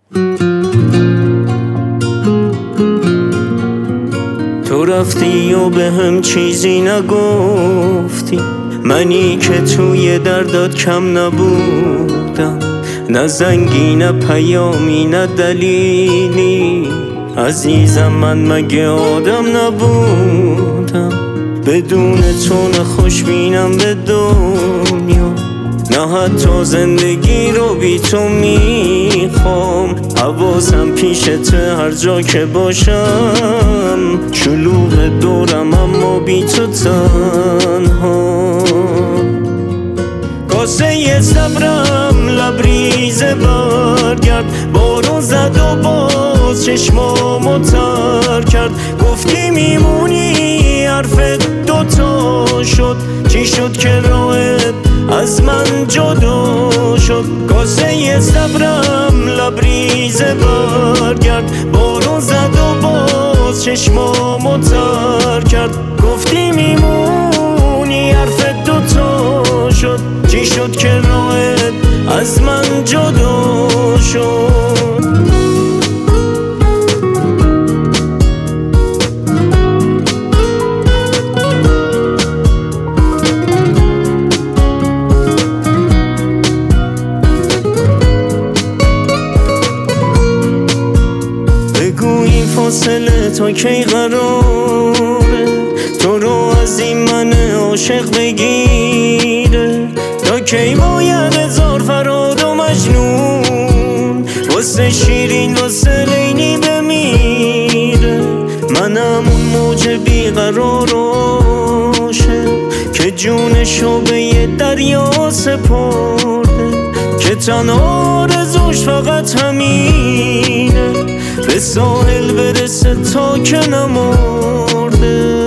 تو رفتی و به هم چیزی نگفتی، منی که توی دردت کم نبودم، نه زنگی نه پیامی نه دلیلی. عزیزم من مگه آدم نبودم، بدون تو نه خوشبینم به دنیا، نه حتی زندگی رو بی تو میخوام. حواسم پیشته هر جا که باشم، شلوغ دورم اما بی تو تنها. کاسه صبرم لبریز برگرد، بارون زد و باز چشمامو تر کرد. گفتی میمونی حرفت دوتا شد، چی شد که راهت از من جدا شد؟ کاسه صبرم لبریز برگرد، بارون زد و باز چشمامو تر کرد. گفتی میمونی حرفت دوتا شد، چی شد که راهت از من جدا شد؟ فاصله تا کی قراره تو رو از این من عاشق بگیره؟ تا کی باید هزار فراد و مجنون واسه شیرین واسه لیلی بمیره؟ منم اون موج بیقرار و عاشق که جونشو به یه دریا سپرده، که تنها آرزوش فقط همینه به ساحل برسه تا که نمرده.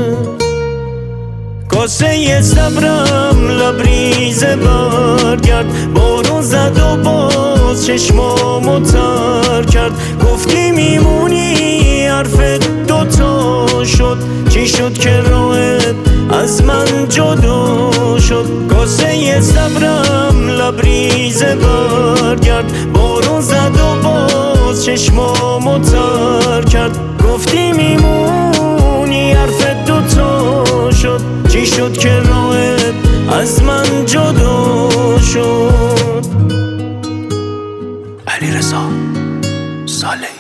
کاسه صبرم لبریز برگرد، بارون زد و باز چشمامو تر کرد. گفتی میمونی حرفت دوتا شد، چی شد که راهت از من جدا شد؟ کاسه صبرم لبریز برگرد، بارون زد و باز چشمامو تر کرد. گفتی میمونی حرفت دوتا شد، چی شد که راهت از من جدا شد؟ علیرضا صالحی.